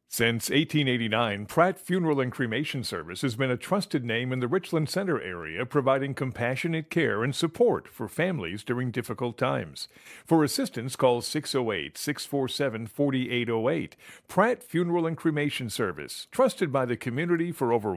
Since 1889, Pratt Funeral and Cremation Service has been a trusted name in the Richland Center area, providing compassionate care and support for families during difficult times. For assistance, call 608-647-4808. Pratt Funeral and Cremation Service, trusted by the community for over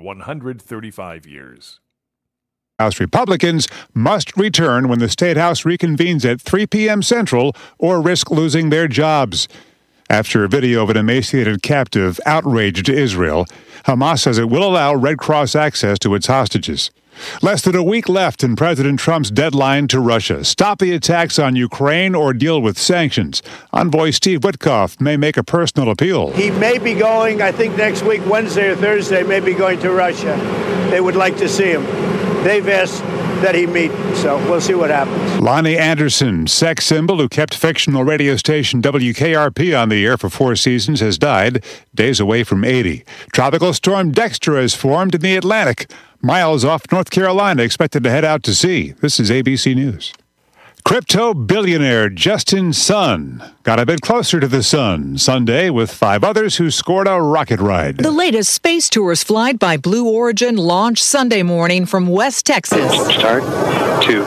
135 years. House Republicans must return when the State House reconvenes at 3 p.m. Central or risk losing their jobs. After a video of an emaciated captive outraged Israel, Hamas says it will allow Red Cross access to its hostages. Less than a week left in President Trump's deadline to Russia. Stop the attacks on Ukraine or deal with sanctions. Envoy Steve Witkoff may make a personal appeal. He may be going, I think next week, Wednesday or Thursday, may be going to Russia. They would like to see him. They've asked that he meet, so we'll see what happens. Lonnie Anderson, sex symbol who kept fictional radio station WKRP on the air for 4 seasons, has died, days away from 80. Tropical storm Dexter has formed in the Atlantic, miles off North Carolina, expected to head out to sea. This is ABC News. Crypto billionaire Justin Sun got a bit closer to the sun Sunday with 5 others who scored a rocket ride. The latest Space Tours flight by Blue Origin launched Sunday morning from West Texas. Start, 2,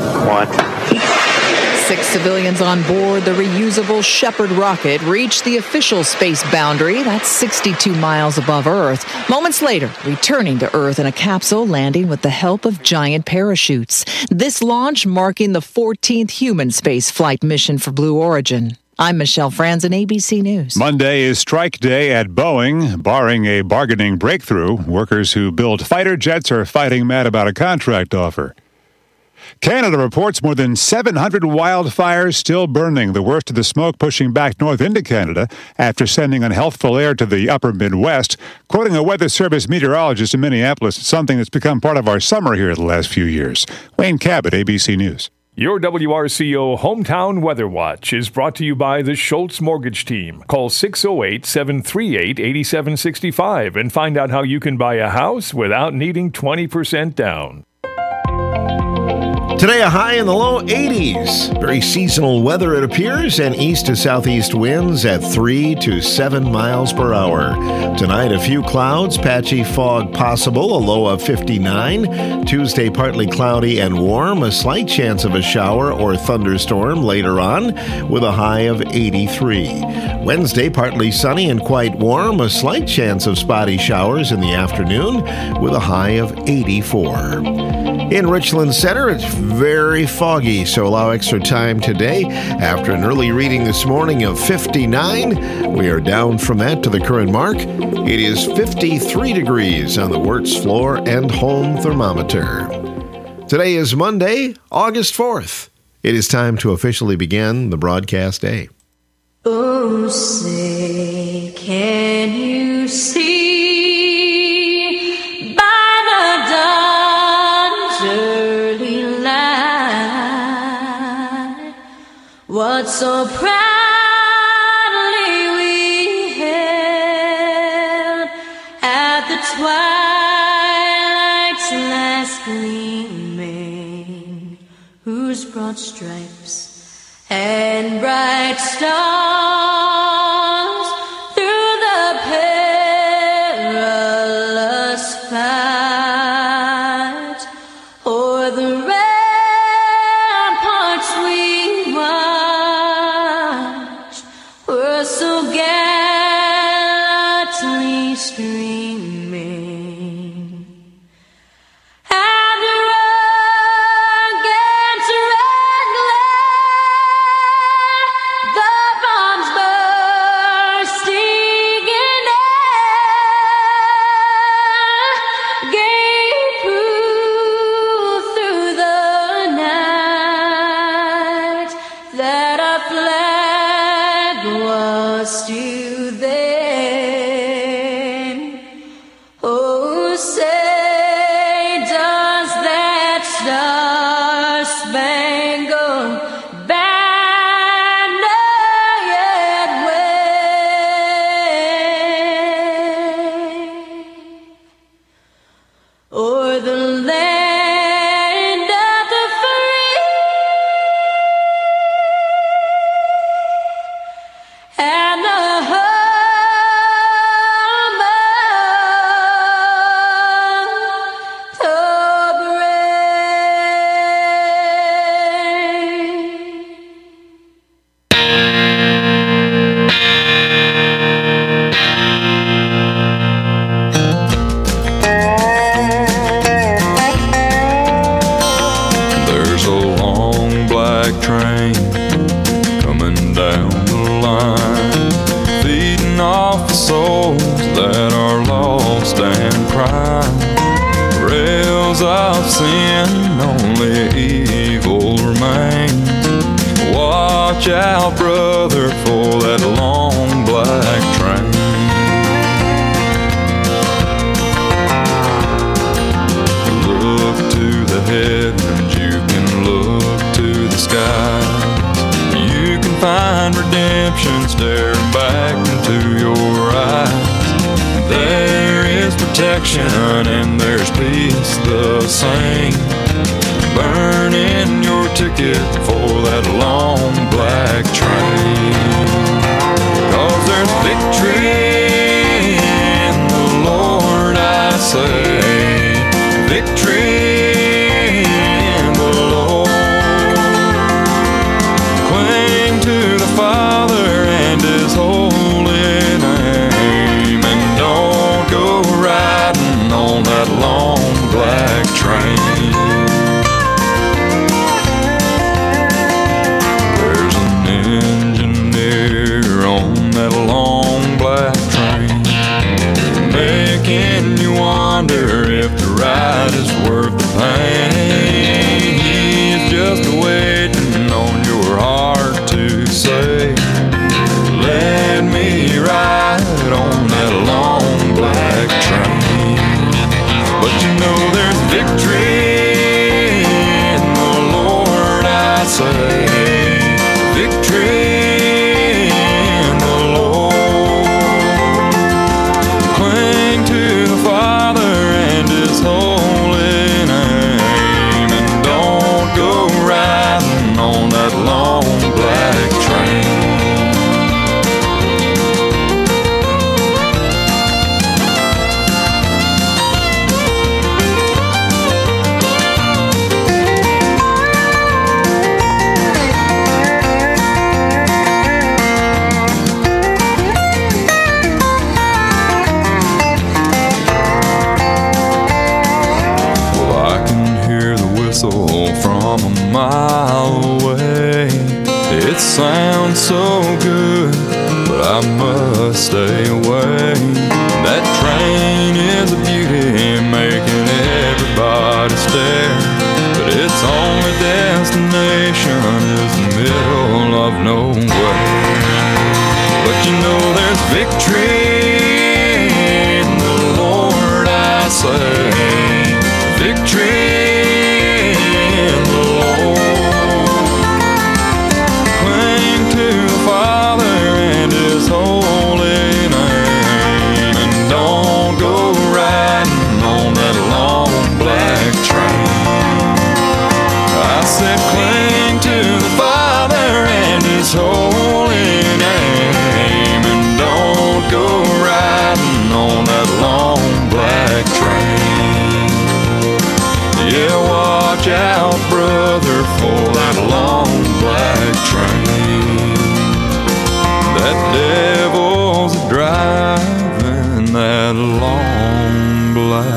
1. 6 civilians on board the reusable Shepard rocket reached the official space boundary. That's 62 miles above Earth. Moments later, returning to Earth in a capsule, landing with the help of giant parachutes. This launch marking the 14th human space flight mission for Blue Origin. I'm Michelle Franzen, ABC News. Monday is strike day at Boeing. Barring a bargaining breakthrough, workers who build fighter jets are fighting mad about a contract offer. Canada reports more than 700 wildfires still burning, the worst of the smoke pushing back north into Canada after sending unhealthful air to the upper Midwest. Quoting a Weather Service meteorologist in Minneapolis, it's something that's become part of our summer here the last few years. Wayne Cabot, ABC News. Your WRCO Hometown Weather Watch is brought to you by the Schultz Mortgage Team. Call 608-738-8765 and find out how you can buy a house without needing 20% down. Today, a high in the low 80s. Very seasonal weather, it appears, and east to southeast winds at 3 to 7 miles per hour. Tonight, a few clouds, patchy fog possible, a low of 59. Tuesday, partly cloudy and warm, a slight chance of a shower or thunderstorm later on, with a high of 83. Wednesday, partly sunny and quite warm, a slight chance of spotty showers in the afternoon, with a high of 84. In Richland Center, it's very foggy, so allow extra time today. After an early reading this morning of 59, we are down from that to the current mark. It is 53 degrees on the Wirtz floor and home thermometer. Today is Monday, August 4th. It is time to officially begin the broadcast day. Oh, say, can you see? What so proudly we hailed at the twilight's last gleaming, whose broad stripes and bright stars through the perilous fight o'er the ramparts we watched were so gallantly streaming. And the rugged red glare off the souls that are lost and crying. Rails of sin, only evil remains. Watch out, brother, for that long black train. Look to the heavens, you can look to the skies. You can find redemption staring back into your eyes. There is protection and there's peace the same. Burn in your ticket for that long black train. 'Cause there's victory in the Lord, I say. Victory in the Lord. Cling to the Father and His holy name, and don't go riding on that long black train. There's an engineer on that long black train, making you wonder if the ride is worth the pain. He's just waiting on your heart to say, let me ride on that long black train. But you know there's victory in the Lord, I say. Victory in the Lord. Cling to the Father and His holy name, and don't go riding on that long black train. From a mile away, it sounds so good, but I must stay away. That train is a beauty, making everybody stare, but its only destination is the middle of nowhere. But you know there's victory in the Lord, I say. Victory in the Lord. Cling to the Father and His holy name, and don't go riding on that long black train. I said cling to the Father and His holy name, and don't go riding on that long black train. Yeah, watch out, brother, for that long black train. That devil's driving that long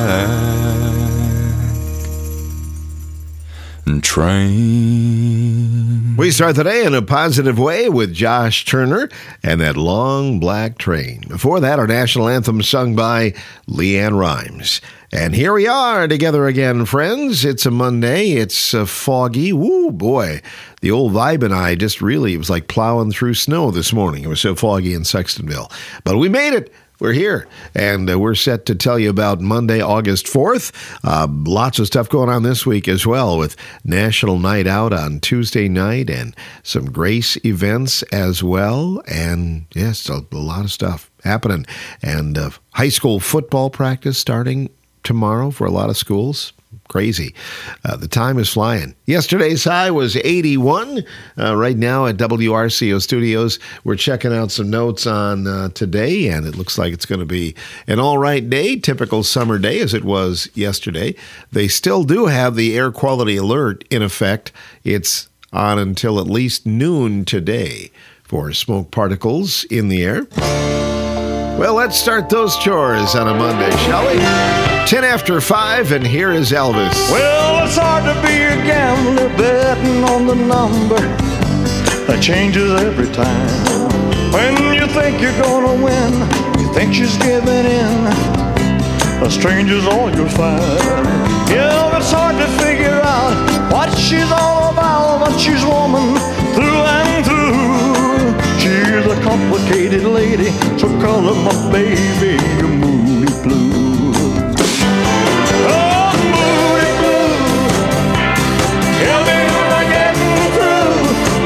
black train. We start the day in a positive way with Josh Turner and that long black train. Before that, our national anthem sung by Leanne Rimes. And here we are together again, friends. It's a Monday. It's foggy. Woo, boy. The old vibe and I just really, it was like plowing through snow this morning. It was so foggy in Sextonville. But we made it. We're here, and we're set to tell you about Monday, August 4th. Lots of stuff going on this week as well, with National Night Out on Tuesday night and some Grace events as well. And yes, a lot of stuff happening. And high school football practice starting tomorrow for a lot of schools. Crazy. The time is flying. Yesterday's high was 81. Right now at WRCO Studios, we're checking out some notes on today, and it looks like it's going to be an all right day, typical summer day as it was yesterday. They still do have the air quality alert in effect. It's on until at least noon today for smoke particles in the air. Well, let's start those chores on a Monday, shall we? 10 after 5, and here is Elvis. Well, it's hard to be a gambler betting on the number that changes every time. When you think you're gonna win, you think she's giving in. A stranger's all you'll find. Yeah, it's hard to figure out what she's all about, but she's woman through and through. She's a complicated lady, so call her my baby, a moody blue. Oh, moody blue, tell me when I'm getting through.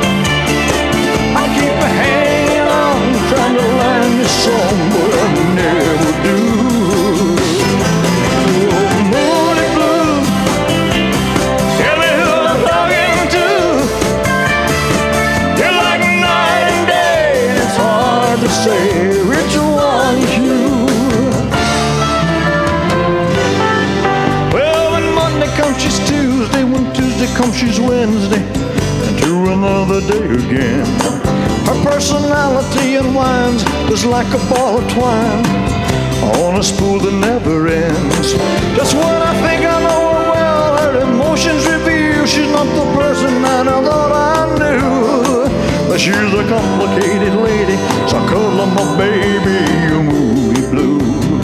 I keep hanging on, trying to learn this song, but I never do. Say which one's you? Well, when Monday comes, she's Tuesday. When Tuesday comes, she's Wednesday. And to another day again. Her personality unwinds just like a ball of twine on a spool that never ends. Just when I think I know her well, her emotions reveal she's not the person that I thought I knew. But she's a complicated lady, so I call her my baby, a moody blue.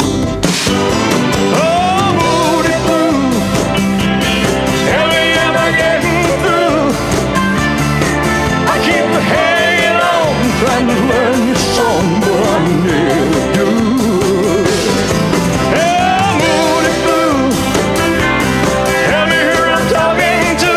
Oh, moody blue, tell me am I getting through? I keep hanging on, trying to learn your song, but I never do. Hey, moody blue, tell me who I'm talking to.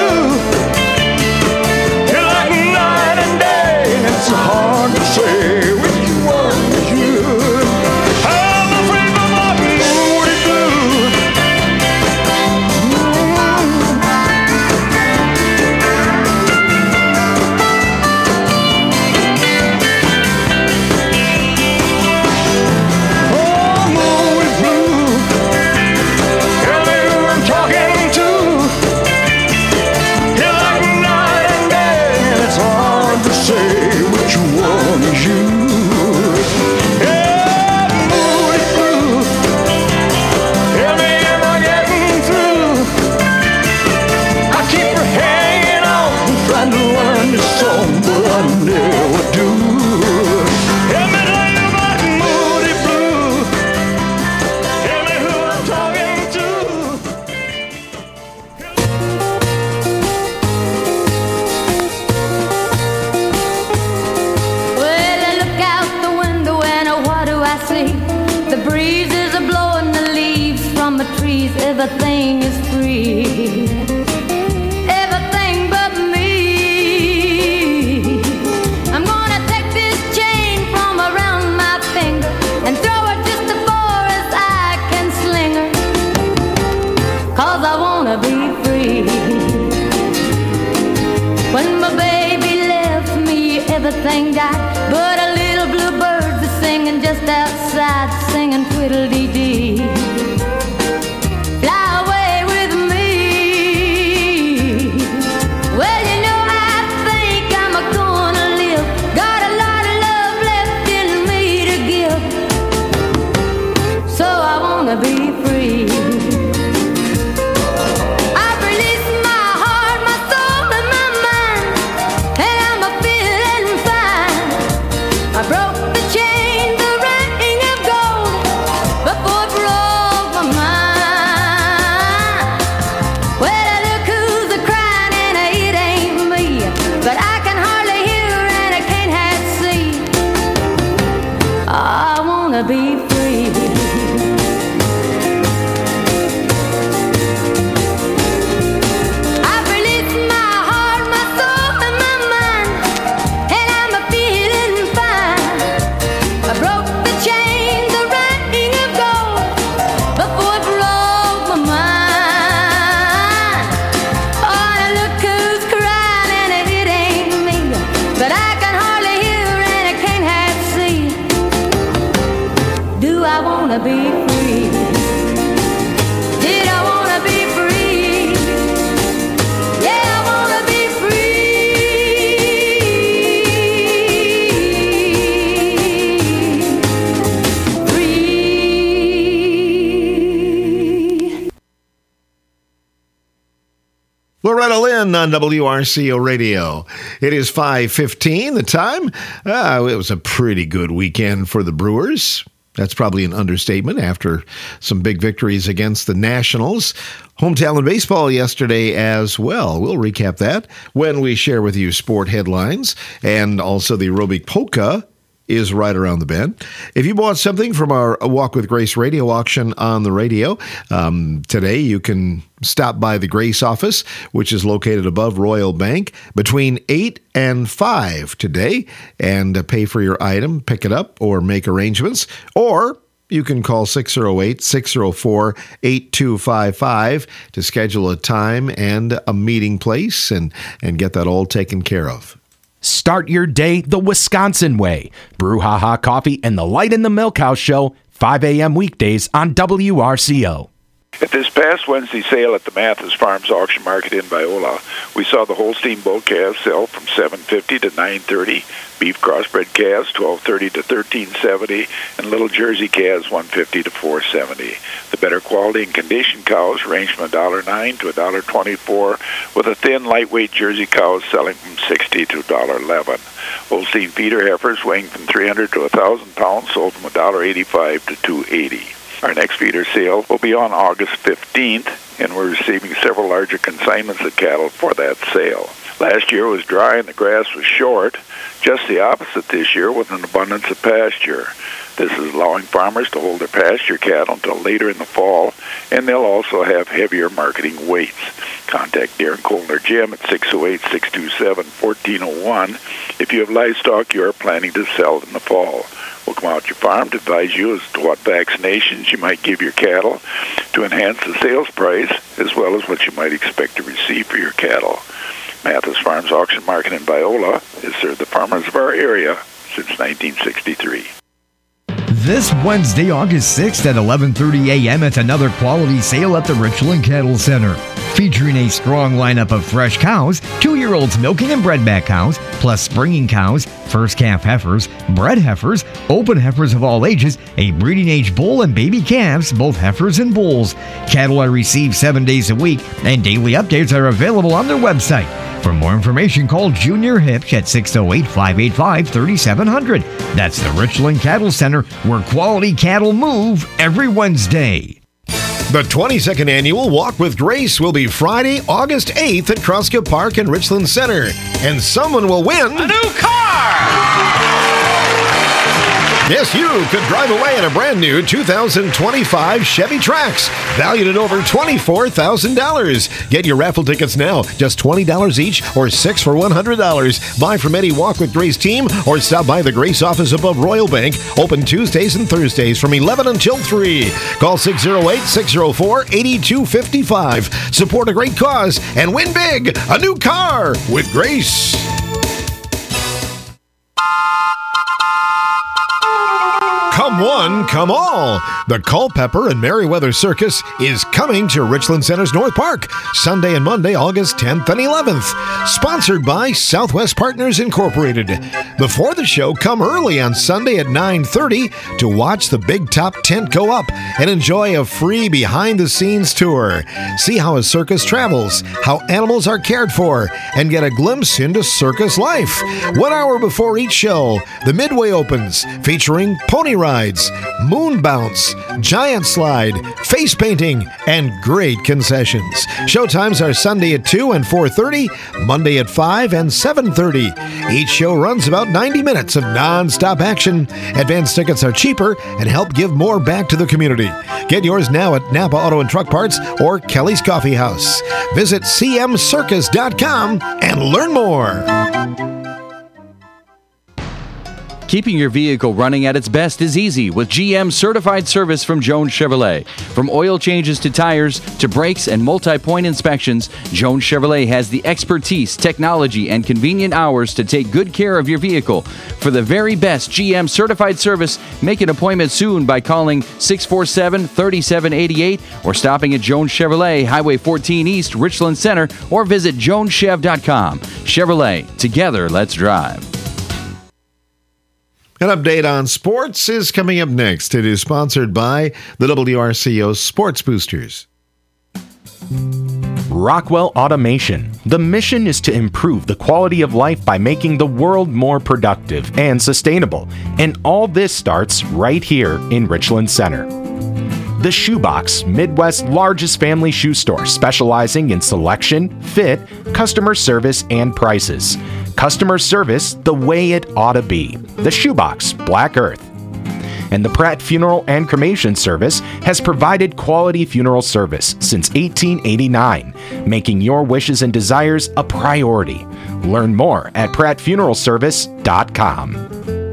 You're like night and day. It's hard to say which one is you. I'm afraid of my moody blue. Oh, moody blue, tell me who I'm talking to. You're like night and day, and it's hard to say which one is you. Yeah, moody blue, tell me am I getting through? I keep hanging on, trying to learn this song, but I never do. Tell me about moody blue, tell me who I'm talking to. Well, I look out the window and what do I see? The breeze is blowing the leaves from the trees. Everything is free. Everything but me. I'm gonna take this chain from around my finger and throw it just as far as I can sling her. 'Cause I wanna be free. When my baby left me, everything died, but a little blue bird is singing just outside, singing twiddle-dee-dee. Fly away with me. Well, you know I think I'm gonna live. Got a lot of love left in me to give. So I wanna be free. I've released my heart, my soul, and my mind, and I'm feeling fine. I broke the chain, the ring of gold, before it broke my mind. Well, look who's crying, and it ain't me, but I can hardly hear and I can't half see. I wanna be free. I've released my heart, my soul, and my mind, and I'm feeling fine. I broke the chain, the ring of gold, before it broke my mind. Oh, look who's crying, and it ain't me, but I can hardly hear and I can't half see. Do I wanna be free? Did I wanna be free? Yeah, I wanna be free. Free. Loretta Lynn on WRCO Radio. It is 5:15. The time? It was a pretty good weekend for the Brewers. That's probably an understatement after some big victories against the Nationals. Hometown baseball yesterday as well. We'll recap that when we share with you sport headlines. And also the aerobic polka is right around the bend. If you bought something from our Walk with Grace radio auction on the radio, today you can stop by the Grace office, which is located above Royal Bank, between 8 and 5 today, and pay for your item, pick it up, or make arrangements. Or you can call 608-604-8255 to schedule a time and a meeting place and get that all taken care of. Start your day the Wisconsin way. Brouhaha Coffee and the Light in the Milkhouse Show, 5 a.m. weekdays on WRCO. At this past Wednesday sale at the Mathis Farms Auction Market in Viola, we saw the Holstein bull calves sell from $7.50 to $9.30, beef crossbred calves $12.30 to $13.70, and little Jersey calves $1.50 to $4.70. The better quality and condition cows range from $1.09 to $1.24, with a thin, lightweight Jersey cows selling from $60 to $1.11. Holstein feeder heifers weighing from 300 to 1,000 pounds sold from $1.85 to $2.80. Our next feeder sale will be on August 15th, and we're receiving several larger consignments of cattle for that sale. Last year was dry and the grass was short. Just the opposite this year with an abundance of pasture. This is allowing farmers to hold their pasture cattle until later in the fall, and they'll also have heavier marketing weights. Contact Darren Colton or Jim at 608-627-1401 if you have livestock you are planning to sell in the fall. We'll come out to your farm to advise you as to what vaccinations you might give your cattle to enhance the sales price, as well as what you might expect to receive for your cattle. Mathis Farms Auction Market in Viola has served the farmers of our area since 1963. This Wednesday, August 6th at 11:30 a.m., it's another quality sale at the Richland Cattle Center. Featuring a strong lineup of fresh cows, 2-year-olds milking and bredback cows, plus springing cows, first calf heifers, bred heifers, open heifers of all ages, a breeding age bull and baby calves, both heifers and bulls. Cattle are received 7 days a week, and daily updates are available on their website. For more information, call Junior Hipsch at 608-585-3700. That's the Richland Cattle Center, where quality cattle move every Wednesday. The 22nd Annual Walk with Grace will be Friday, August 8th at Kroska Park and Richland Center. And someone will win A new car! Yes, you could drive away in a brand new 2025 Chevy Trax, valued at over $24,000. Get your raffle tickets now, just $20 each or 6 for $100. Buy from any Walk with Grace team or stop by the Grace office above Royal Bank, open Tuesdays and Thursdays from 11 until 3. Call 608-604-8255. Support a great cause and win big, a new car with Grace. Come one, come all. The Culpeper and Merriweather Circus is coming to Richland Center's North Park, Sunday and Monday, August 10th and 11th. Sponsored by Southwest Partners Incorporated. Before the show, come early on Sunday at 9:30 to watch the Big Top tent go up and enjoy a free behind-the-scenes tour. See how a circus travels, how animals are cared for, and get a glimpse into circus life. 1 hour before each show, the Midway opens, featuring pony rides, moon bounce, giant slide, face painting, and great concessions. Showtimes are Sunday at 2 and 4:30, Monday at 5 and 7:30. Each show runs about 90 minutes of non-stop action. Advance tickets are cheaper and help give more back to the community. Get yours now at Napa Auto and Truck Parts or Kelly's Coffee House. Visit cmcircus.com and learn more. Keeping your vehicle running at its best is easy with GM certified service from Jones Chevrolet. From oil changes to tires to brakes and multi-point inspections, Jones Chevrolet has the expertise, technology, and convenient hours to take good care of your vehicle. For the very best GM certified service, make an appointment soon by calling 647-3788 or stopping at Jones Chevrolet, Highway 14 East, Richland Center, or visit joneschev.com. Chevrolet, together, let's drive. An update on sports is coming up next. It is sponsored by the WRCO Sports Boosters. Rockwell Automation. The mission is to improve the quality of life by making the world more productive and sustainable. And all this starts right here in Richland Center. The Shoebox, Midwest's largest family shoe store, specializing in selection, fit, customer service, and prices. Customer service the way it ought to be. The Shoebox, Black Earth. And the Pratt Funeral and Cremation Service has provided quality funeral service since 1889, making your wishes and desires a priority. Learn more at prattfuneralservice.com.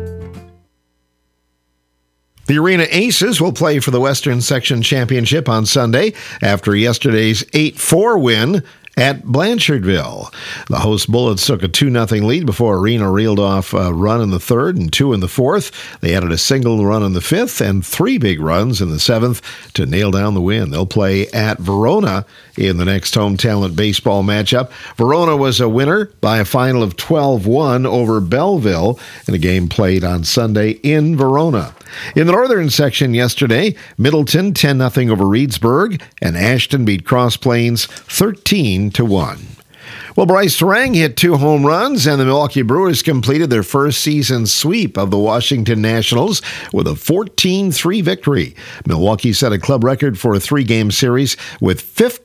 The Arena Aces will play for the Western Section Championship on Sunday after yesterday's 8-4 win at Blanchardville. The host Bullets took a 2-0 lead before Arena reeled off a run in the third and 2 in the fourth. They added a single run in the fifth and 3 big runs in the seventh to nail down the win. They'll play at Verona in the next home talent baseball matchup. Verona was a winner by a final of 12-1 over Belleville in a game played on Sunday in Verona. In the northern section yesterday, Middleton 10-0 over Reedsburg, and Ashton beat Cross Plains 13-1. Well, Bryce Terang hit 2 home runs, and the Milwaukee Brewers completed their first season sweep of the Washington Nationals with a 14-3 victory. Milwaukee set a club record for a 3-game series with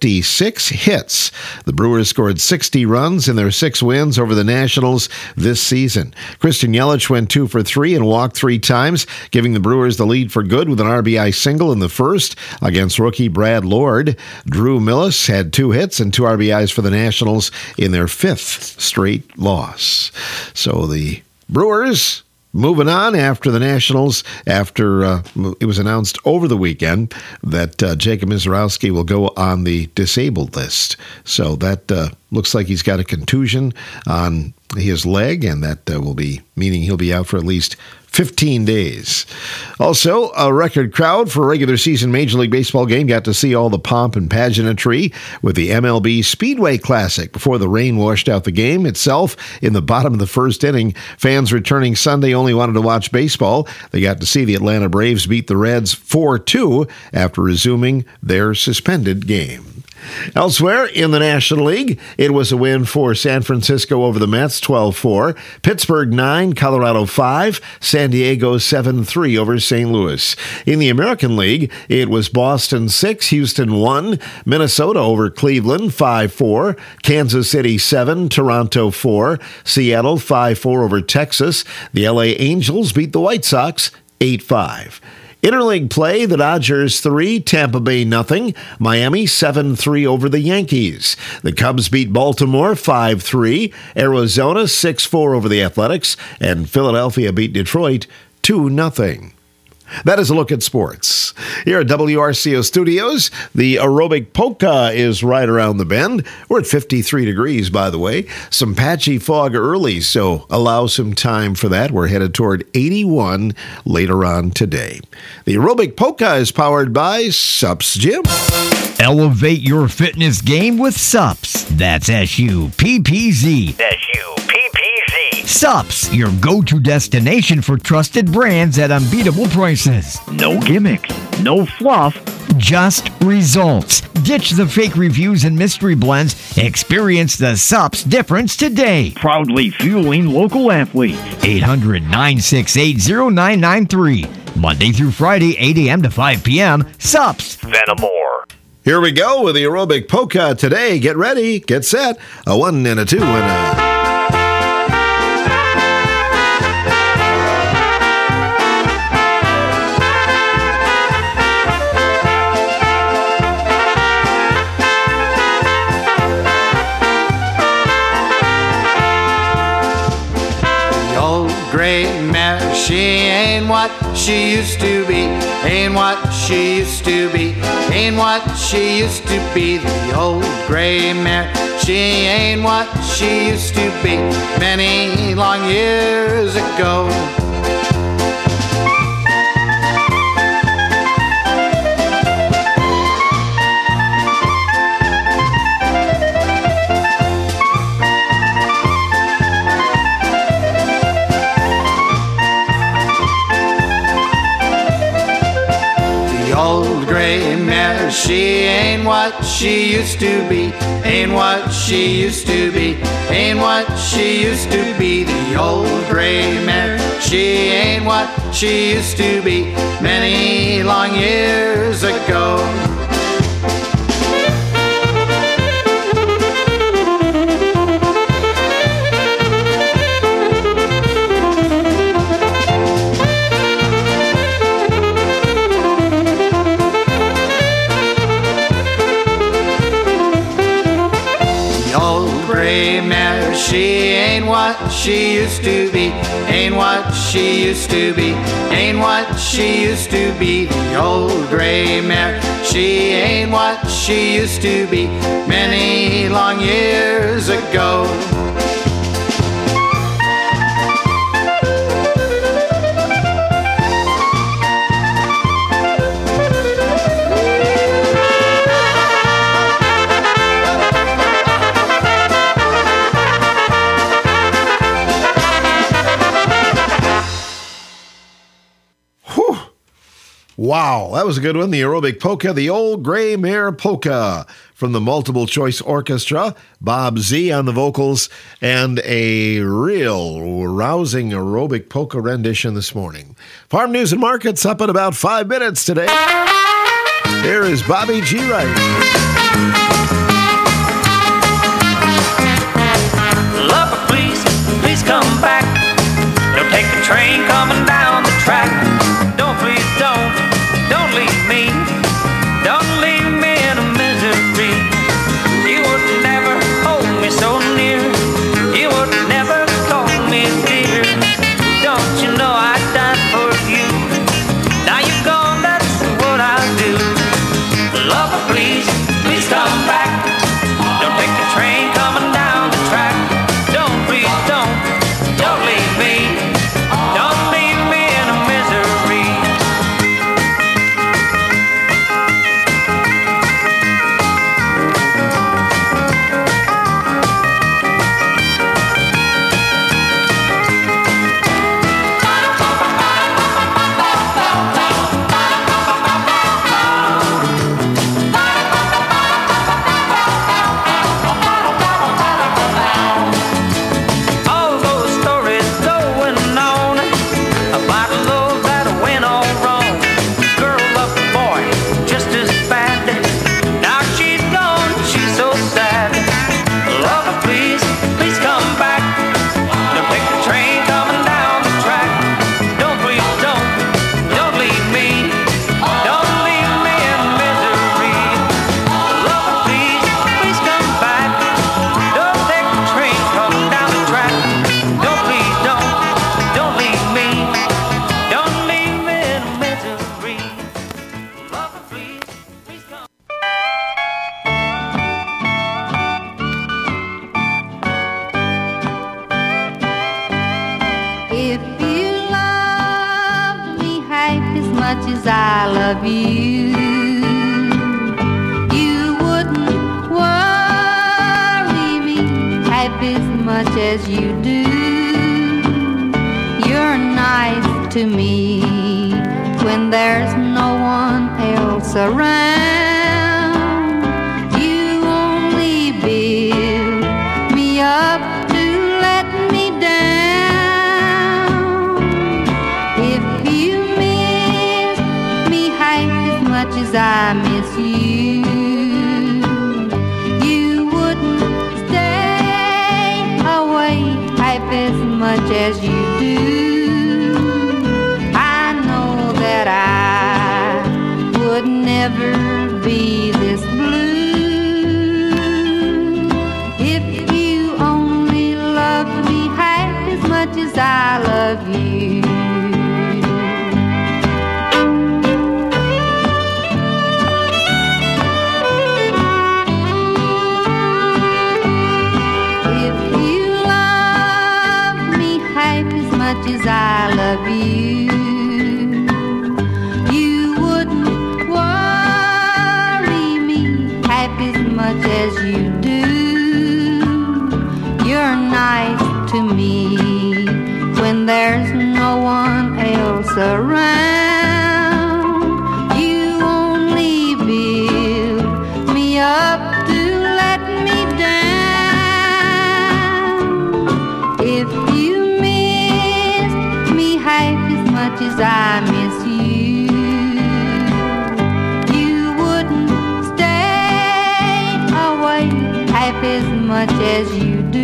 56 hits. The Brewers scored 60 runs in their 6 wins over the Nationals this season. Christian Yelich went 2 for 3 and walked 3 times, giving the Brewers the lead for good with an RBI single in the first against rookie Brad Lord. Drew Millis had 2 hits and 2 RBIs for the Nationals in their 5th straight loss. So the Brewers moving on after the Nationals, after it was announced over the weekend that Jacob Mizorowski will go on the disabled list. So that looks like he's got a contusion on his leg, and that will be meaning he'll be out for at least 15 days. Also, a record crowd for a regular season Major League Baseball game got to see all the pomp and pageantry with the MLB Speedway Classic before the rain washed out the game itself in the bottom of the first inning. Fans returning Sunday only wanted to watch baseball. They got to see the Atlanta Braves beat the Reds 4-2 after resuming their suspended game. Elsewhere in the National League, it was a win for San Francisco over the Mets, 12-4. Pittsburgh 9, Colorado 5, San Diego 7-3 over St. Louis. In the American League, it was Boston 6, Houston 1, Minnesota over Cleveland 5-4, Kansas City 7, Toronto 4, Seattle 5-4 over Texas. The LA Angels beat the White Sox 8-5. Interleague play, the Dodgers 3, Tampa Bay 0, Miami 7-3 over the Yankees. The Cubs beat Baltimore 5-3, Arizona 6-4 over the Athletics, and Philadelphia beat Detroit 2-0. That is a look at sports. Here at WRCO Studios, the aerobic polka is right around the bend. We're at 53 degrees, by the way. Some patchy fog early, so allow some time for that. We're headed toward 81 later on today. The aerobic polka is powered by Sups Gym. Elevate your fitness game with Sups. That's S-U-P-P-Z. Sups, your go-to destination for trusted brands at unbeatable prices. No gimmicks, no fluff, just results. Ditch the fake reviews and mystery blends. Experience the Sups difference today. Proudly fueling local athletes. 800-968-0993. Monday through Friday, 8 a.m. to 5 p.m. Sups. Fenimore. Here we go with the aerobic polka today. Get ready, get set. A 1 and a 2 and a... Gray mare, she ain't what she used to be, ain't what she used to be, ain't what she used to be. The old gray mare, she ain't what she used to be many long years ago. The old gray mare, she ain't what she used to be. Ain't what she used to be. Ain't what she used to be. The old gray mare, she ain't what she used to be many long years ago. She ain't what she used to be. Ain't what she used to be. Ain't what she used to be. The old gray mare. She ain't what she used to be many long years ago. Wow, that was a good one. The aerobic polka, the Old Gray Mare Polka from the Multiple Choice Orchestra. Bob Z on the vocals and a real rousing aerobic polka rendition this morning. Farm News and Markets up in about 5 minutes today. Here is Bobby G. Wright. Lover, please, please come back. Don't take the train coming down the track. Don't, please don't leave me. Don't leave me in a misery. You would never hold me so near. You would never call me dear. Don't you know I'd die for you? Now you're gone, that's what I'll do. Lover, please, please come back. Don't take the train coming down the track. Don't, please don't leave me. Don't leave me in a misery. All those stories going on about love that went all wrong. Girl loved the boy just as bad. Now she's gone, she's so sad. Lover, please, please come back. Don't take the train coming down the track. Don't, please don't leave me. Don't leave me in misery. Lover, please, please come back. Don't take the train coming down the track. Don't, please don't leave me. Don't leave me in misery. Lover, please, please come. If you love me half as much as I love you, you wouldn't worry me half as much as you do. You're nice to me when there's no one else around. You only build me up to let me down. If you miss me half as much as I miss you, you wouldn't stay away half as much as you do. I know that I would never be this blue if you only loved me half as much as I love you. If you love me half as much as I love you, you wouldn't worry much as you do.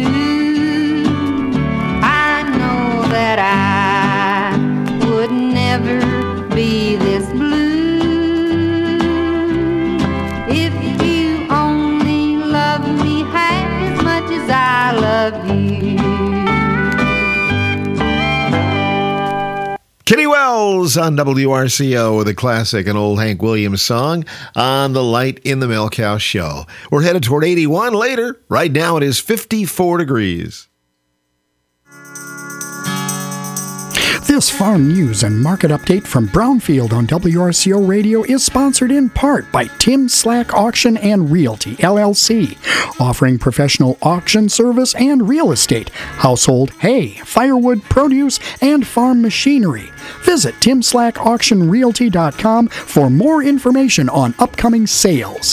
I know that I would never be this blue if you only loved me half as much as I love you. Kitty Wells on WRCO with a classic, an old Hank Williams song on the Light in the Milk House show. We're headed toward 81 later. Right now it is 54 degrees. This farm news and market update from Brownfield on WRCO Radio is sponsored in part by Tim Slack Auction and Realty, LLC, offering professional auction service and real estate, household, hay, firewood, produce, and farm machinery. Visit TimSlackAuctionRealty.com for more information on upcoming sales.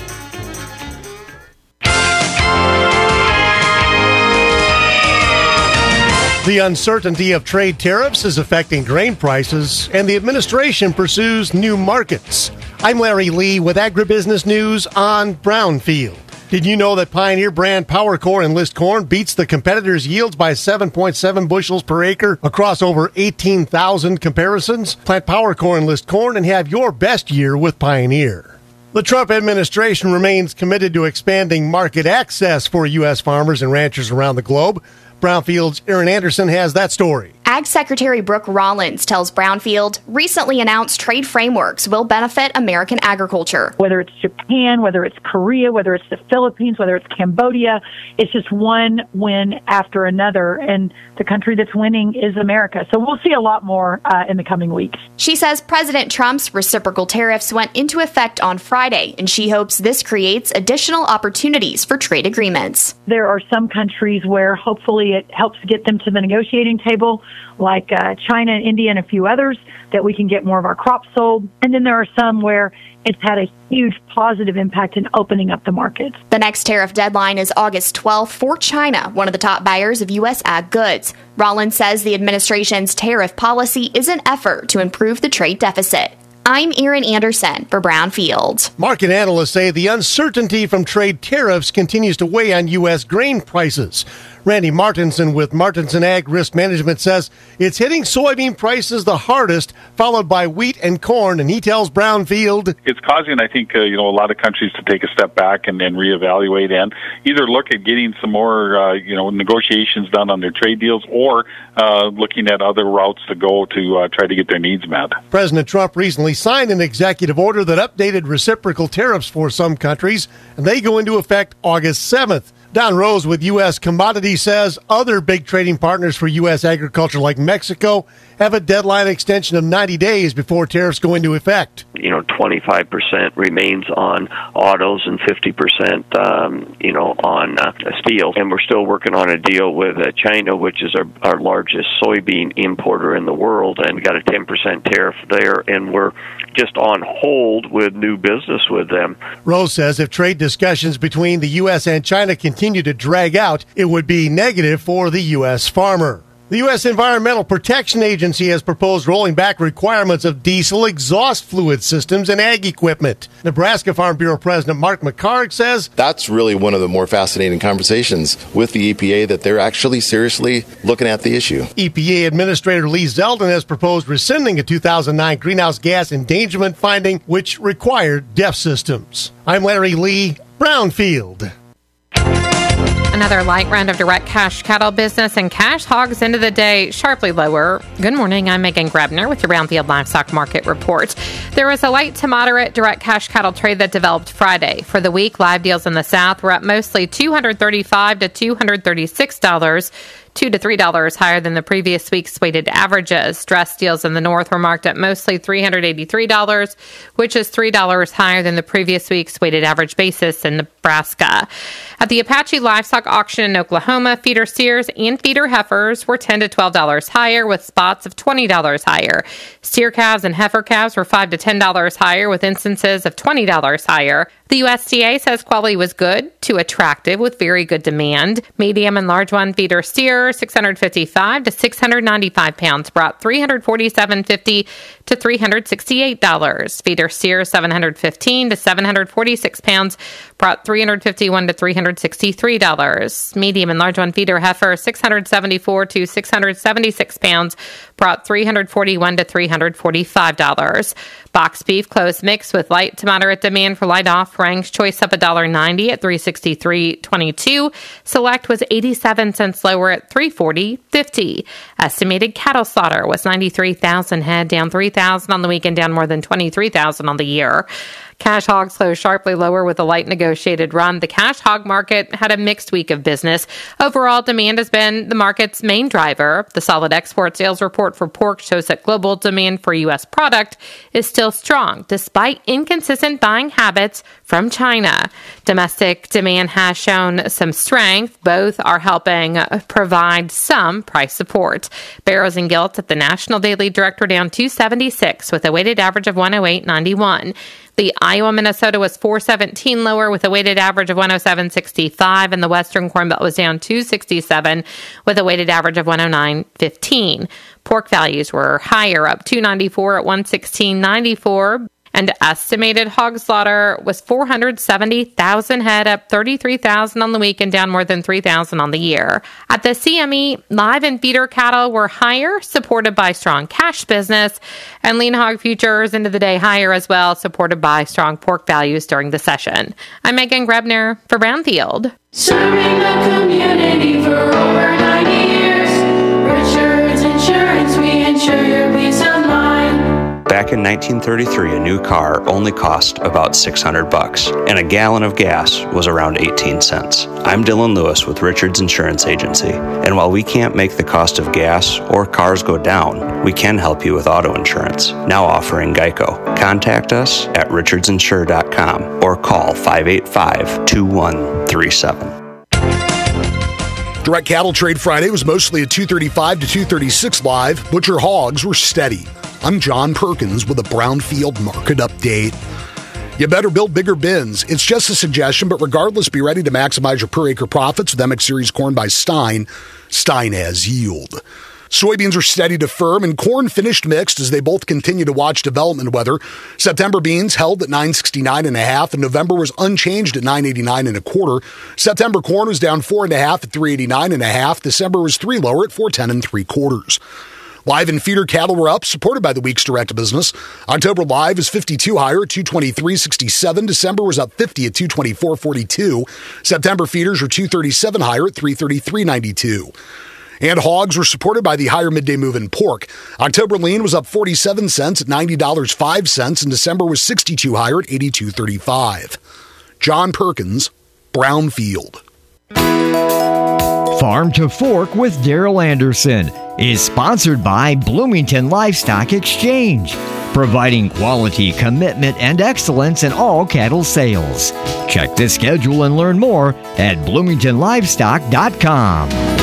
The uncertainty of trade tariffs is affecting grain prices, and the administration pursues new markets. I'm Larry Lee with Agribusiness News on Brownfield. Did you know that Pioneer brand PowerCore Enlist corn beats the competitors' yields by 7.7 bushels per acre across over 18,000 comparisons? Plant PowerCore Enlist corn and have your best year with Pioneer. The Trump administration remains committed to expanding market access for U.S. farmers and ranchers around the globe. Brownfield's Aaron Anderson has that story. Ag Secretary Brooke Rollins tells Brownfield recently announced trade frameworks will benefit American agriculture. Whether it's Japan, whether it's Korea, whether it's the Philippines, whether it's Cambodia, it's just one win after another. And the country that's winning is America. So we'll see a lot more in the coming weeks. She says President Trump's reciprocal tariffs went into effect on Friday, and she hopes this creates additional opportunities for trade agreements. There are some countries where hopefully it helps get them to the negotiating table, like China and India and a few others, that we can get more of our crops sold. And then there are some where it's had a huge positive impact in opening up the markets. The next tariff deadline is August 12th for China, one of the top buyers of U.S. ag goods. Rollins says the administration's tariff policy is an effort to improve the trade deficit. I'm Aaron Anderson for Brownfield. Market analysts say the uncertainty from trade tariffs continues to weigh on U.S. grain prices. Randy Martinson with Martinson Ag Risk Management says it's hitting soybean prices the hardest, followed by wheat and corn, and he tells Brownfield it's causing, I think, a lot of countries to take a step back and reevaluate and either look at getting some more, negotiations done on their trade deals or looking at other routes to go to try to get their needs met. President Trump recently signed an executive order that updated reciprocal tariffs for some countries, and they go into effect August 7th. Don Rose with U.S. Commodities says other big trading partners for U.S. agriculture like Mexico have a deadline extension of 90 days before tariffs go into effect. 25% remains on autos and 50%, on steel. And we're still working on a deal with China, which is our largest soybean importer in the world. And we got a 10% tariff there, and we're just on hold with new business with them. Rose says if trade discussions between the U.S. and China continue to drag out, it would be negative for the U.S. farmer. The U.S. Environmental Protection Agency has proposed rolling back requirements of diesel exhaust fluid systems and ag equipment. Nebraska Farm Bureau President Mark McCarg says that's really one of the more fascinating conversations with the EPA, that they're actually seriously looking at the issue. EPA Administrator Lee Zeldin has proposed rescinding a 2009 greenhouse gas endangerment finding, which required DEF systems. I'm Larry Lee, Brownfield. Another light round of direct cash cattle business and cash hogs into the day sharply lower. Good morning, I'm Megan Grebner with your Brownfield Livestock Market Report. There was a light to moderate direct cash cattle trade that developed Friday. For the week, live deals in the South were up mostly $235 to $236. $2 to $3 higher than the previous week's weighted averages. Dress deals in the North were marked at mostly $383, which is $3 higher than the previous week's weighted average basis in Nebraska. At the Apache Livestock Auction in Oklahoma, feeder steers and feeder heifers were $10 to $12 higher, with spots of $20 higher. Steer calves and heifer calves were $5 to $10 higher, with instances of $20 higher. The USDA says quality was good to attractive, with very good demand. Medium and large one feeder steer, 655 to 695 pounds, brought $347.50 to to $368. Feeder steer 715 to 746 pounds brought $351 to $363. Medium and large one feeder heifer 674 to 676 pounds brought $341 to $345. Box beef closed mix with light to moderate demand for light off-range. Choice up $1.90 at $363.22. Select was 87 cents lower at $340.50. Estimated cattle slaughter was 93,000 head, down 3,000 on the week and down more than 23,000 on the year. Cash hogs closed sharply lower with a light negotiated run. The cash hog market had a mixed week of business. Overall, demand has been the market's main driver. The solid export sales report for pork shows that global demand for U.S. product is still strong, despite inconsistent buying habits from China. Domestic demand has shown some strength. Both are helping provide some price support. Barrows and Gilts at the National Daily Direct were down 276 with a weighted average of 108.91. The Iowa, Minnesota was 417 lower with a weighted average of 107.65, and the Western Corn Belt was down 267 with a weighted average of 109.15. Pork values were higher, up 294 at 116.94. And estimated hog slaughter was 470,000 head, up 33,000 on the week and down more than 3,000 on the year. At the CME, live and feeder cattle were higher, supported by strong cash business, and lean hog futures into the day higher as well, supported by strong pork values during the session. I'm Megan Grebner for Brownfield. Serving the community for over 90 years. Richards Insurance, we insure your peace of mind. Back in 1933, a new car only cost about $600, and a gallon of gas was around 18 cents. I'm Dylan Lewis with Richards Insurance Agency, and while we can't make the cost of gas or cars go down, we can help you with auto insurance, now offering Geico. Contact us at richardsinsure.com or call 585-2137. Direct Cattle Trade Friday was mostly a 235 to 236 live. Butcher hogs were steady. I'm John Perkins with a Brownfield market update. You better build bigger bins. It's just a suggestion, but regardless, be ready to maximize your per acre profits with MX Series corn by Stein. Stein has yield. Soybeans are steady to firm, and corn finished mixed as they both continue to watch development weather. September beans held at 969.5, and November was unchanged at 989.25. September corn was down 4.5 at 389.5. December was 3 lower at 410.75. Live and feeder cattle were up, supported by the week's direct business. October live is 52 higher at 223.67. December was up 50 at 224.42. September feeders are 237 higher at 333.92. And hogs were supported by the higher midday move in pork. October lean was up 47 cents at $90.05, and December was 62 higher at $82.35. John Perkins, Brownfield. Farm to Fork with Daryl Anderson is sponsored by Bloomington Livestock Exchange, providing quality, commitment, and excellence in all cattle sales. Check the schedule and learn more at bloomingtonlivestock.com.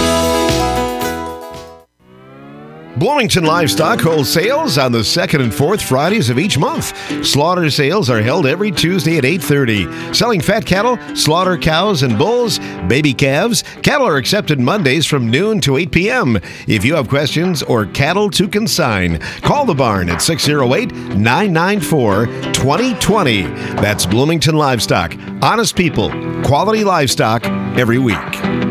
Bloomington Livestock holds sales on the second and fourth Fridays of each month. Slaughter sales are held every Tuesday at 8:30. Selling fat cattle, slaughter cows and bulls, baby calves. Cattle are accepted Mondays from noon to 8 p.m. If you have questions or cattle to consign, call the barn at 608-994-2020. That's Bloomington Livestock. Honest people, quality livestock every week.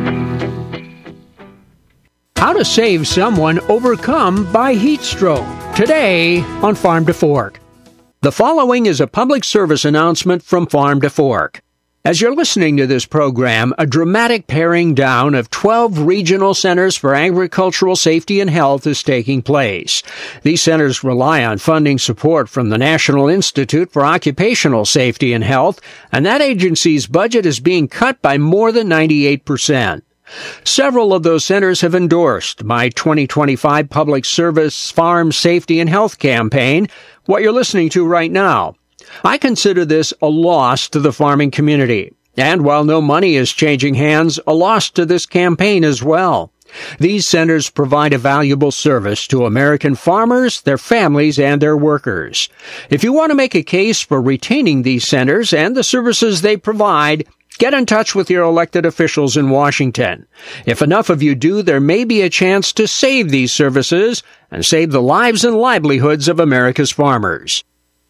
How to save someone overcome by heat stroke. Today on Farm to Fork. The following is a public service announcement from Farm to Fork. As you're listening to this program, a dramatic paring down of 12 regional centers for agricultural safety and health is taking place. These centers rely on funding support from the National Institute for Occupational Safety and Health, and that agency's budget is being cut by more than 98%. Several of those centers have endorsed my 2025 Public Service Farm Safety and Health campaign, what you're listening to right now. I consider this a loss to the farming community, and while no money is changing hands, a loss to this campaign as well. These centers provide a valuable service to American farmers, their families, and their workers. If you want to make a case for retaining these centers and the services they provide, Get in touch with your elected officials in Washington. If enough of you do, there may be a chance to save these services and save the lives and livelihoods of America's farmers.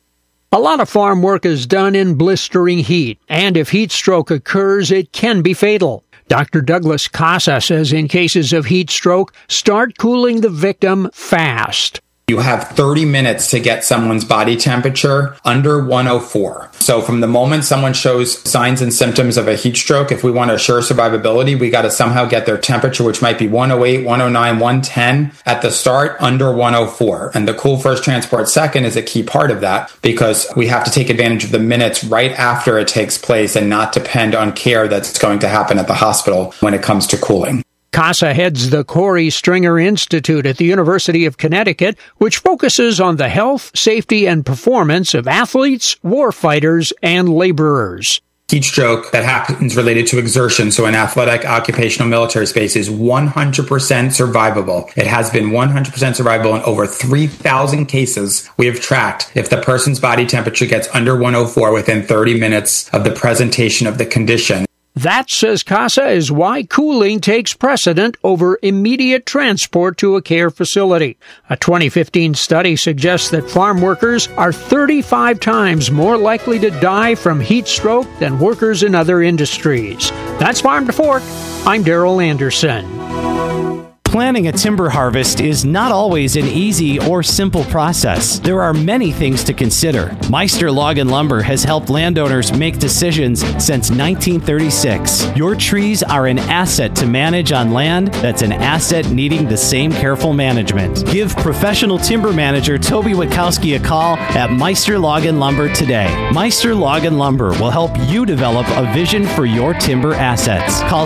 A lot of farm work is done in blistering heat, and if heat stroke occurs, it can be fatal. Dr. Douglas Casa says in cases of heat stroke, start cooling the victim fast. You have 30 minutes to get someone's body temperature under 104. So from the moment someone shows signs and symptoms of a heat stroke, if we want to assure survivability, we got to somehow get their temperature, which might be 108, 109, 110 at the start, under 104. And the cool first, transport second is a key part of that because we have to take advantage of the minutes right after it takes place and not depend on care that's going to happen at the hospital when it comes to cooling. Casa heads the Corey Stringer Institute at the University of Connecticut, which focuses on the health, safety, and performance of athletes, warfighters, and laborers. Heat stroke that happens related to exertion, so in athletic, occupational, military space, is 100% survivable. It has been 100% survivable in over 3,000 cases we have tracked if the person's body temperature gets under 104 within 30 minutes of the presentation of the condition. That, says Casa, is why cooling takes precedent over immediate transport to a care facility. A 2015 study suggests that farm workers are 35 times more likely to die from heat stroke than workers in other industries. That's Farm to Fork. I'm Darrell Anderson. Planning a timber harvest is not always an easy or simple process. There are many things to consider. Meister Log and Lumber has helped landowners make decisions since 1936. Your trees are an asset to manage on land that's an asset needing the same careful management. Give professional timber manager Toby Witkowski a call at Meister Log and Lumber today. Meister Log and Lumber will help you develop a vision for your timber assets. Call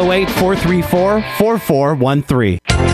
608-434-4413.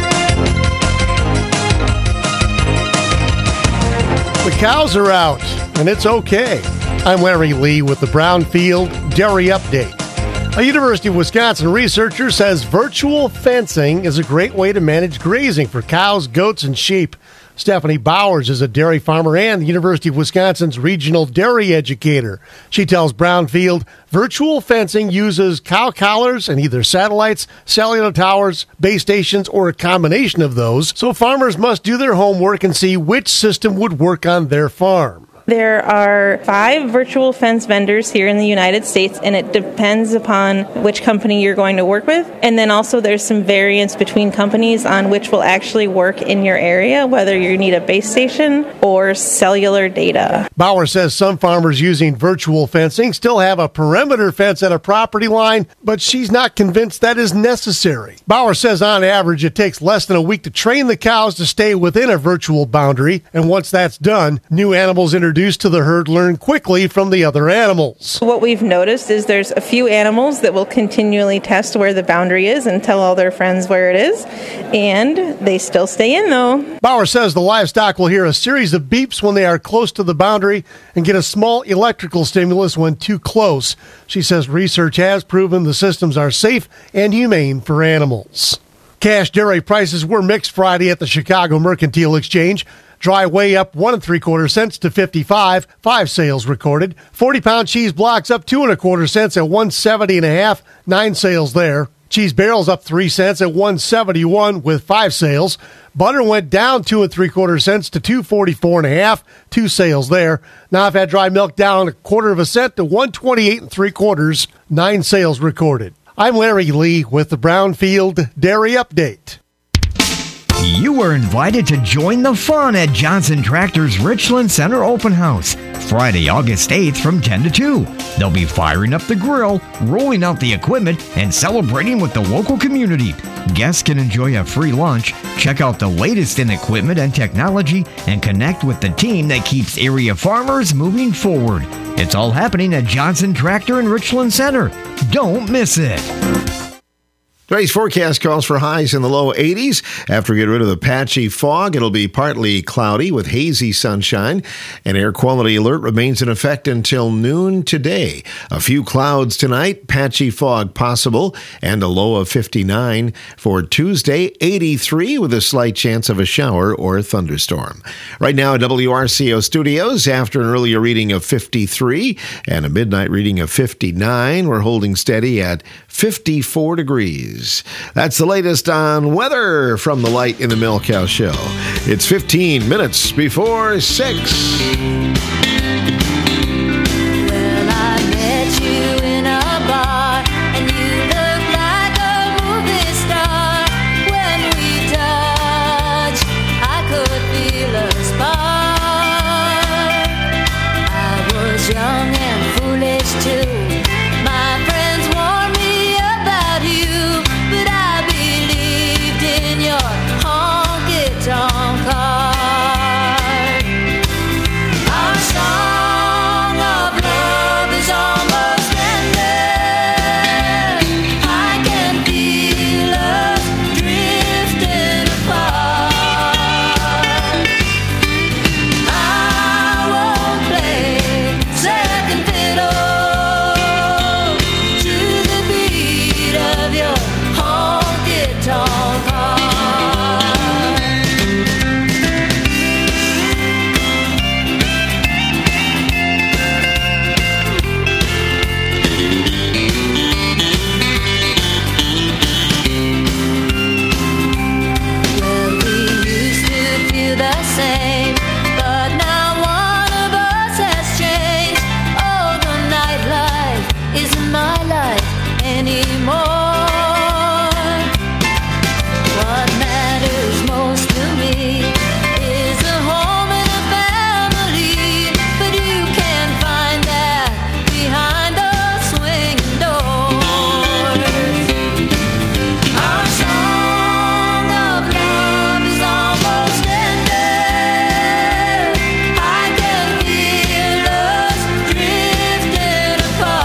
The cows are out, and it's okay. I'm Larry Lee with the Brownfield Dairy Update. A University of Wisconsin researcher says virtual fencing is a great way to manage grazing for cows, goats, and sheep. Stephanie Bowers is a dairy farmer and the University of Wisconsin's regional dairy educator. She tells Brownfield virtual fencing uses cow collars and either satellites, cellular towers, base stations, or a combination of those, so farmers must do their homework and see which system would work on their farm. There are 5 virtual fence vendors here in the United States, and it depends upon which company you're going to work with. And then also there's some variance between companies on which will actually work in your area, whether you need a base station or cellular data. Bauer says some farmers using virtual fencing still have a perimeter fence at a property line, but she's not convinced that is necessary. Bauer says on average it takes less than a week to train the cows to stay within a virtual boundary, and once that's done, new animals introduced to the herd learn quickly from the other animals. What we've noticed is there's a few animals that will continually test where the boundary is and tell all their friends where it is, and they still stay in though. Bauer says the livestock will hear a series of beeps when they are close to the boundary and get a small electrical stimulus when too close. She says research has proven the systems are safe and humane for animals. Cash dairy prices were mixed Friday at the Chicago Mercantile Exchange. Dry whey up 1 3/4 cents to 55. 5 sales recorded. 40-pound cheese blocks up 2 1/4 cents at 170.5. 9 sales there. Cheese barrels up 3 cents at 171 with 5 sales. Butter went down 2 3/4 cents to 244.5. 2 sales there. Now I've had dry milk down 1/4 cent to 128 3/4. 9 sales recorded. I'm Larry Lee with the Brownfield Dairy Update. You are invited to join the fun at Johnson Tractor's Richland Center Open House, Friday, August 8th from 10 to 2. They'll be firing up the grill, rolling out the equipment, and celebrating with the local community. Guests can enjoy a free lunch, check out the latest in equipment and technology, and connect with the team that keeps area farmers moving forward. It's all happening at Johnson Tractor in Richland Center. Don't miss it. Today's forecast calls for highs in the low 80s. After we get rid of the patchy fog, it'll be partly cloudy with hazy sunshine. An air quality alert remains in effect until noon today. A few clouds tonight, patchy fog possible, and a low of 59. For Tuesday, 83 with a slight chance of a shower or thunderstorm. Right now at WRCO Studios, after an earlier reading of 53 and a midnight reading of 59, we're holding steady at 54 degrees. That's the latest on weather from the Light in the Milk House Show. It's 15 minutes before 6. Well, I met you in a bar, and you looked like a movie star. When we touched, I could feel a spark. I was young and foolish too. My friends warned me about you, but I believed in your honky-tonk heart. Our song of love is almost ended. I can feel us drifting apart. I won't play second fiddle to the beat of your honky-tonk heart. Well, we used to feel the same, but now one of us has changed. Oh, the nightlife isn't my life anymore. What matters most to me is a home and a family, but you can't find that behind those swinging doors. Our song of love is almost ended. I can feel us drifting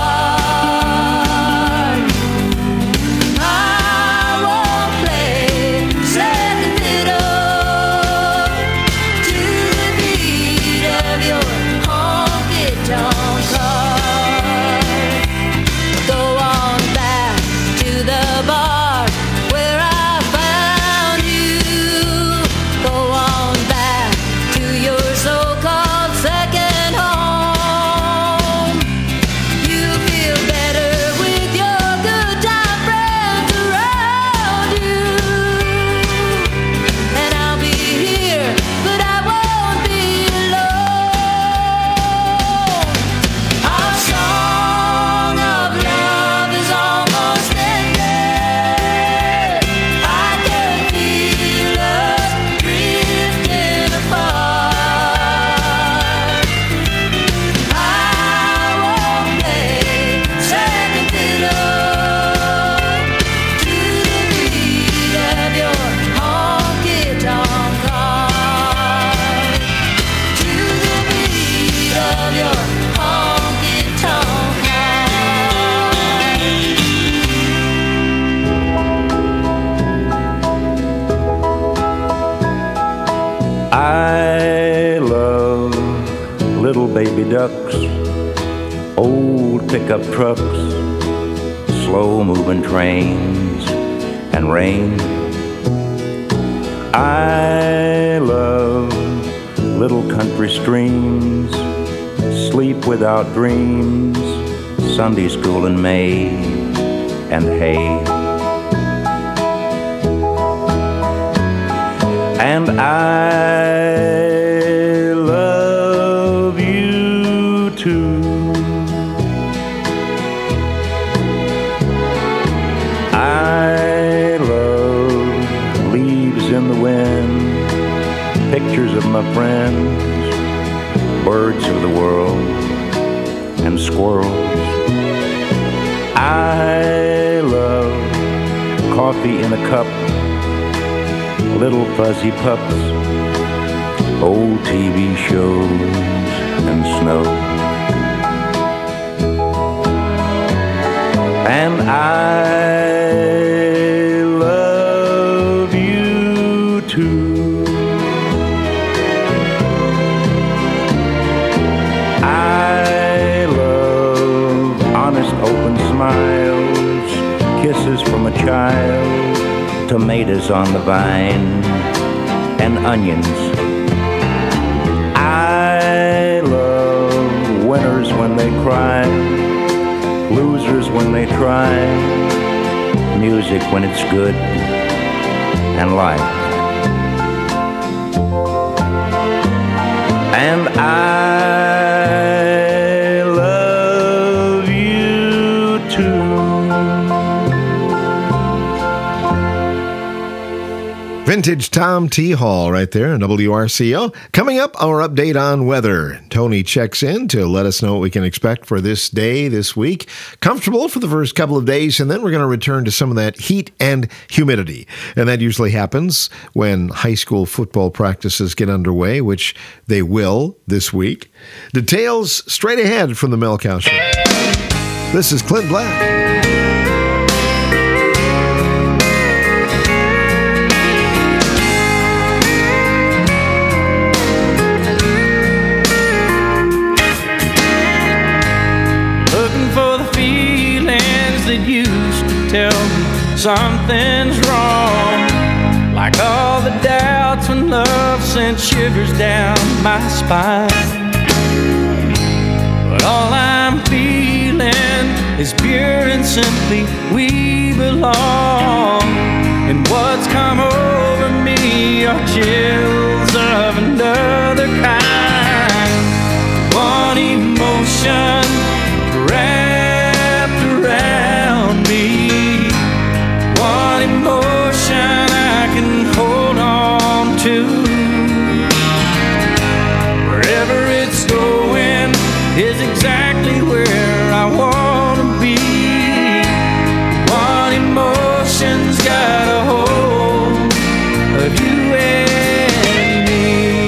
apart. I won't play second fiddle to the beat of your honky-tonk heart. Go on back to the bar where I found you. Go on back to your so-called second home. You feel better with your good time friends around you. And I'll be here, but I won't be alone. Our song of love is almost ended. I can feel us drifting apart. I won't play second fiddle to the beat of your honky-tonk heart. To the beat of your honky-tonk heart. I love little baby ducks, old pickup trucks, slow moving trains, and rain. I love little country streams, sleep without dreams, Sunday school in May, and hay. And I love you too. I love leaves in the wind, pictures of my friends, birds of the world, and squirrels. I love coffee in a cup, little fuzzy pups, old TV shows, and snow. And I tomatoes on the vine, and onions. I love winners when they cry, losers when they try, music when it's good, and life. And I love you too. Vintage Tom T. Hall right there on WRCO. Coming up, our update on weather. Tony checks in to let us know what we can expect for this day, this week. Comfortable for the first couple of days, and then we're going to return to some of that heat and humidity. And that usually happens when high school football practices get underway, which they will this week. Details straight ahead from the Mel Cow Show. This is Clint Black. That used to tell me something's wrong, like all the doubts when love sent shivers down my spine. But all I'm feeling is pure and simply we belong. And what's come over me are chills of another kind. One emotion wrapped around me, one emotion I can hold on to. Wherever it's going is exactly where I want to be. One emotion's got a hold of you and me.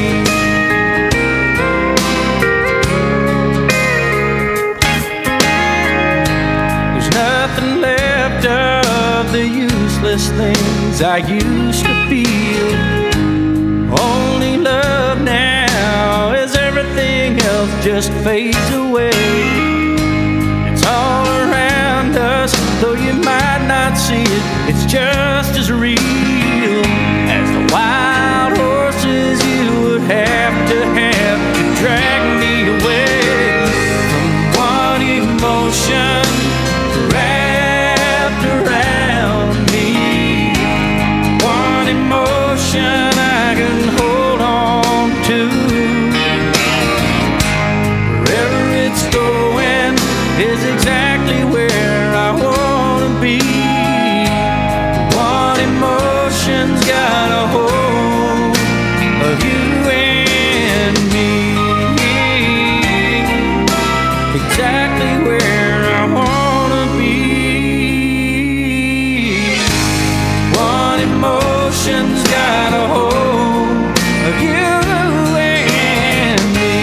There's nothing left of the useless things I used to feel. Only love now as everything else just fades away. It's all around us, though you might not see it. It's just as real as the wild horses you would have to drag me away from one emotion wrapped around me. One emotion I can hold on to. Wherever it's going is exactly where I want to be. One emotion's got a hold of you and me. Exactly where I want to be. One emotion's got a hold of you and me.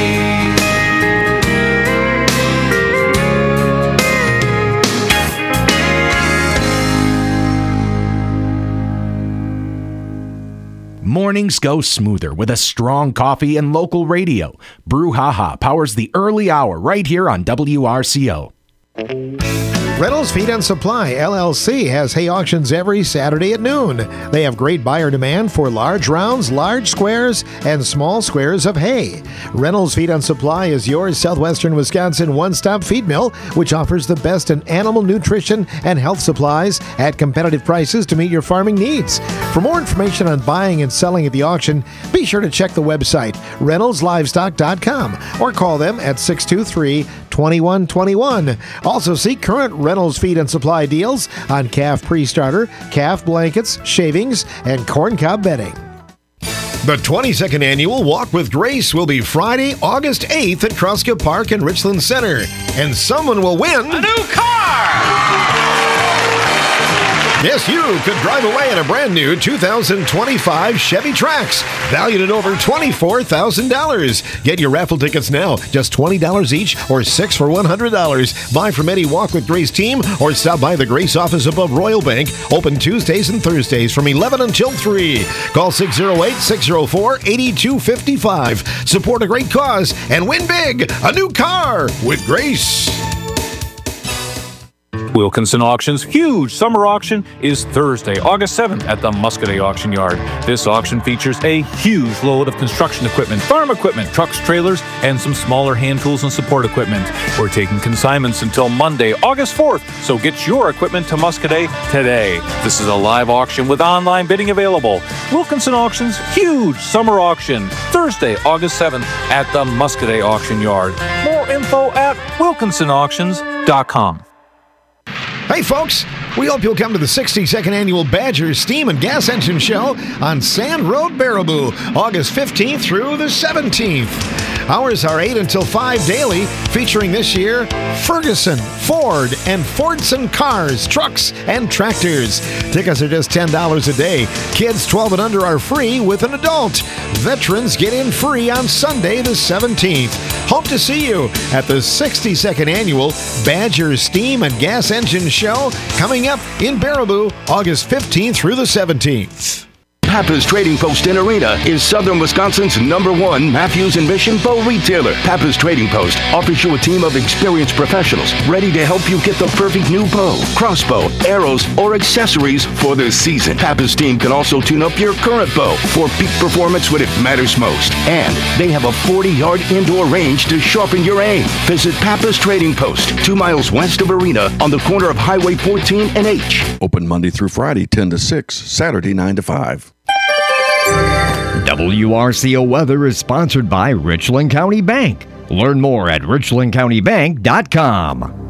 Mornings go smoother with a strong coffee and local radio. Brouhaha powers the early hour right here on WRCO. Reynolds Feed and Supply, LLC, has hay auctions every Saturday at noon. They have great buyer demand for large rounds, large squares, and small squares of hay. Reynolds Feed and Supply is your southwestern Wisconsin one-stop feed mill, which offers the best in animal nutrition and health supplies at competitive prices to meet your farming needs. For more information on buying and selling at the auction, be sure to check the website, reynoldslivestock.com, or call them at 623-2121. Also see current Reynolds Feed and Supply deals on calf pre-starter, calf blankets, shavings, and corncob bedding. The 22nd Annual Walk with Grace will be Friday, August 8th at Kruska Park and Richland Center. And someone will win a new car! Yes, you could drive away in a brand new 2025 Chevy Trax, valued at over $24,000. Get your raffle tickets now, just $20 each or 6 for $100. Buy from any Walk with Grace team or stop by the Grace office above Royal Bank, open Tuesdays and Thursdays from 11 until 3. Call 608-604-8255. Support a great cause and win big, a new car with Grace. Wilkinson Auction's huge summer auction is Thursday, August 7th at the Muscadet Auction Yard. This auction features a huge load of construction equipment, farm equipment, trucks, trailers, and some smaller hand tools and support equipment. We're taking consignments until Monday, August 4th, so get your equipment to Muscadet today. This is a live auction with online bidding available. Wilkinson Auction's huge summer auction, Thursday, August 7th at the Muscadet Auction Yard. More info at wilkinsonauctions.com. Hey folks, we hope you'll come to the 62nd Annual Badger Steam and Gas Engine Show on Sand Road, Baraboo, August 15th through the 17th. Hours are 8 until 5 daily, featuring this year Ferguson, Ford, and Fordson cars, trucks, and tractors. Tickets are just $10 a day. Kids 12 and under are free with an adult. Veterans get in free on Sunday the 17th. Hope to see you at the 62nd Annual Badger Steam and Gas Engine Show coming up in Baraboo, August 15th through the 17th. Pappas Trading Post in Arena is Southern Wisconsin's #1 Matthews and Mission bow retailer. Pappas Trading Post offers you a team of experienced professionals ready to help you get the perfect new bow, crossbow, arrows, or accessories for the season. Pappas team can also tune up your current bow for peak performance when it matters most. And they have a 40-yard indoor range to sharpen your aim. Visit Pappas Trading Post, 2 miles west of Arena on the corner of Highway 14 and H. Open Monday through Friday, 10 to 6, Saturday, 9 to 5. WRCO Weather is sponsored by Richland County Bank. Learn more at richlandcountybank.com.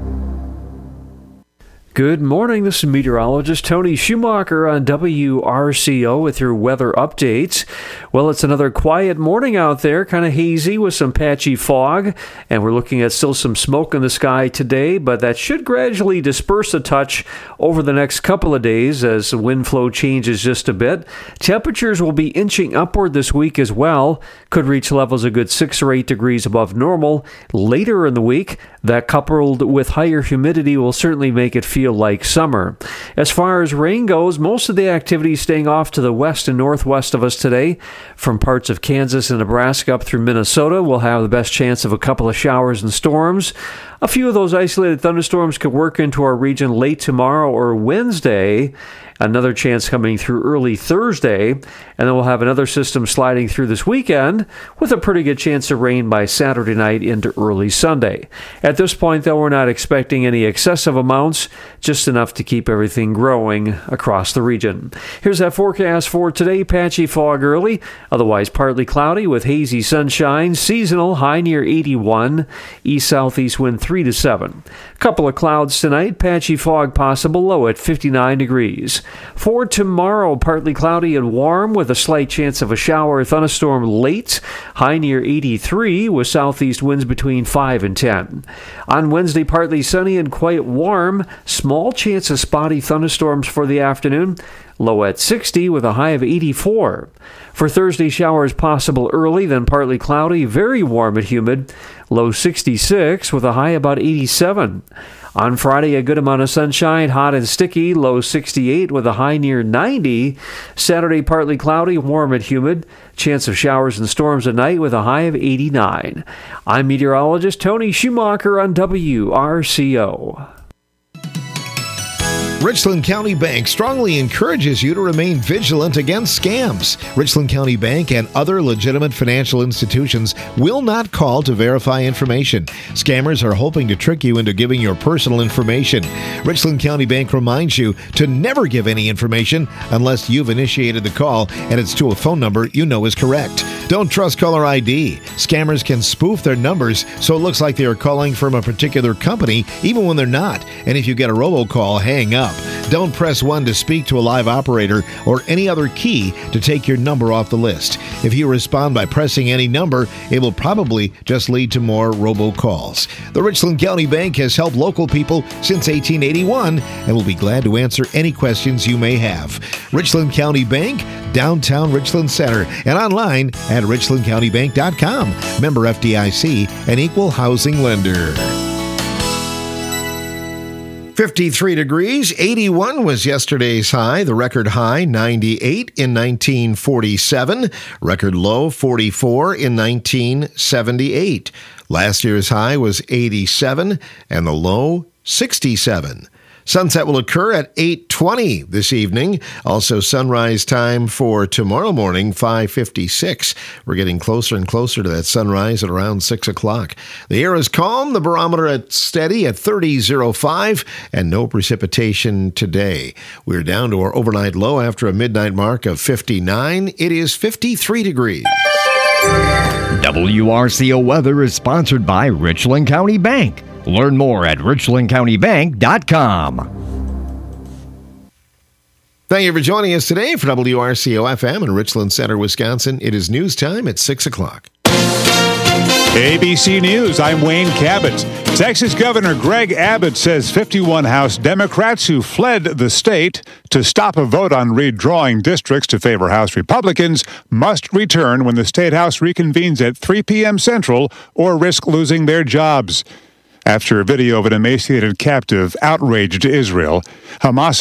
Good morning. This is meteorologist Tony Schumacher on WRCO with your weather updates. Well, it's another quiet morning out there, kind of hazy with some patchy fog, and we're looking at still some smoke in the sky today, but that should gradually disperse a touch over the next couple of days as the wind flow changes just a bit. Temperatures will be inching upward this week as well, could reach levels a good 6 or 8 degrees above normal later in the week. That coupled with higher humidity will certainly make it feel like summer. As far as rain goes, most of the activity is staying off to the west and northwest of us today. From parts of Kansas and Nebraska up through Minnesota, we'll have the best chance of a couple of showers and storms. A few of those isolated thunderstorms could work into our region late tomorrow or Wednesday. Another chance coming through early Thursday, and then we'll have another system sliding through this weekend with a pretty good chance of rain by Saturday night into early Sunday. At this point, though, we're not expecting any excessive amounts, just enough to keep everything growing across the region. Here's that forecast for today. Patchy fog early, otherwise partly cloudy with hazy sunshine, seasonal high near 81, east-southeast wind 3 to 7. Couple of clouds tonight, patchy fog possible, low at 59 degrees. For tomorrow, partly cloudy and warm with a slight chance of a shower or thunderstorm late, high near 83 with southeast winds between 5 and 10. On Wednesday, partly sunny and quite warm, small chance of spotty thunderstorms for the afternoon, low at 60 with a high of 84. For Thursday, showers possible early, then partly cloudy, very warm and humid, low 66 with a high about 87. On Friday, a good amount of sunshine, hot and sticky, low 68 with a high near 90. Saturday, partly cloudy, warm and humid. Chance of showers and storms at night with a high of 89. I'm meteorologist Tony Schumacher on WRCO. Richland County Bank strongly encourages you to remain vigilant against scams. Richland County Bank and other legitimate financial institutions will not call to verify information. Scammers are hoping to trick you into giving your personal information. Richland County Bank reminds you to never give any information unless you've initiated the call and it's to a phone number you know is correct. Don't trust caller ID. Scammers can spoof their numbers so it looks like they are calling from a particular company even when they're not. And if you get a robocall, hang up. Don't press 1 to speak to a live operator or any other key to take your number off the list. If you respond by pressing any number, it will probably just lead to more robocalls. The Richland County Bank has helped local people since 1881 and will be glad to answer any questions you may have. Richland County Bank, downtown Richland Center, and online at richlandcountybank.com. Member FDIC, an equal housing lender. 53 degrees, 81 was yesterday's high. The record high, 98 in 1947. Record low, 44 in 1978. Last year's high was 87 and the low, 67. Sunset will occur at 8:20 this evening. Also, sunrise time for tomorrow morning, 5:56. We're getting closer and closer to that sunrise at around 6 o'clock. The air is calm, the barometer at steady at 30.05, and no precipitation today. We're down to our overnight low after a midnight mark of 59. It is 53 degrees. WRCO weather is sponsored by Richland County Bank. Learn more at richlandcountybank.com. Thank you for joining us today for WRCO FM in Richland Center, Wisconsin. It is news time at 6 o'clock. ABC News, I'm Wayne Cabot. Texas Governor Greg Abbott says 51 House Democrats who fled the state to stop a vote on redrawing districts to favor House Republicans must return when the State House reconvenes at 3 p.m. Central or risk losing their jobs. After a video of an emaciated captive outraged Israel, Hamas